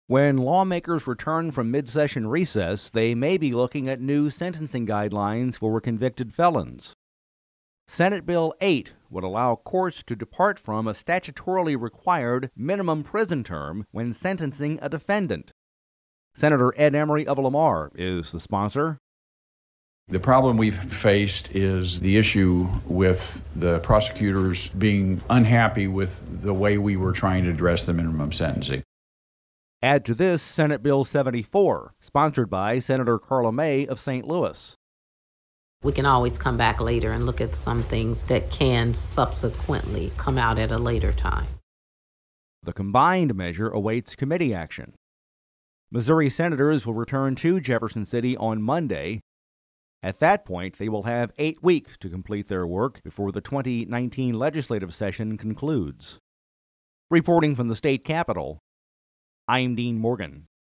When lawmakers return from mid-session recess, they may be looking at new sentencing guidelines for convicted felons. Senate Bill 8 would allow courts to depart from a statutorily required minimum prison term when sentencing a defendant. Senator Ed Emery of Lamar is the sponsor. The problem we've faced is the issue with the prosecutors being unhappy with the way we were trying to address the minimum sentencing. Add to this Senate Bill 74, sponsored by Senator Carla May of St. Louis. We can always come back later and look at some things that can subsequently come out at a later time. The combined measure awaits committee action. Missouri senators will return to Jefferson City on Monday. At that point, they will have 8 weeks to complete their work before the 2019 legislative session concludes. Reporting from the state capitol, I'm Dean Morgan.